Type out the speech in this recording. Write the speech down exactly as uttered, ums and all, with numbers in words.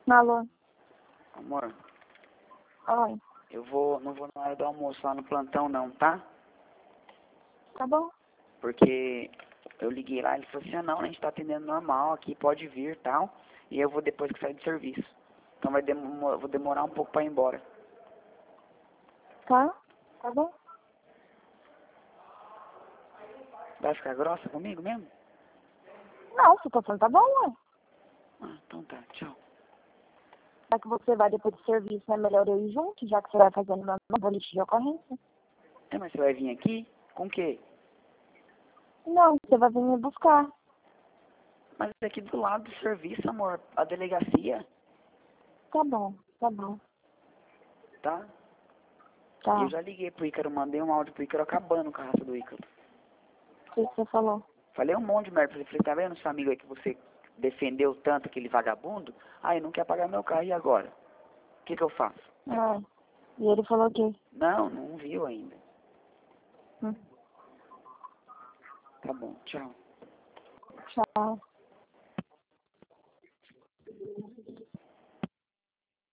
Alô? Amor, Oi. eu vou, não vou na hora do almoço lá no plantão não, tá? Tá bom? Porque eu liguei lá, ele falou assim, ah, não, a gente tá atendendo normal aqui, pode vir e tal. E eu vou depois que sair de serviço. Então vai demo vou demorar um pouco pra ir embora. Tá? Tá bom? Vai ficar grossa comigo mesmo? Não, se tá falando, tá bom, ué. Ah, então tá, tchau. Já que você vai depois do serviço, é melhor eu ir junto, já que você vai fazendo uma boliche de ocorrência. É, mas você vai vir aqui? Com o quê? Não, você vai vir me buscar. Mas é aqui do lado do serviço, amor, a delegacia, Tá bom, tá bom. tá? E eu Tá. já liguei pro Ícaro, mandei um áudio pro Ícaro acabando com a raça do Ícaro. O que que você falou? Falei um monte de merda pra ele. Falei, tá vendo seu amigo aí que você defendeu tanto, aquele vagabundo? Ah, ele não quer pagar meu carro, e agora? O que que eu faço? Ah, e ele falou o quê? Não, não viu ainda. Hum. Tá bom, tchau. Tchau.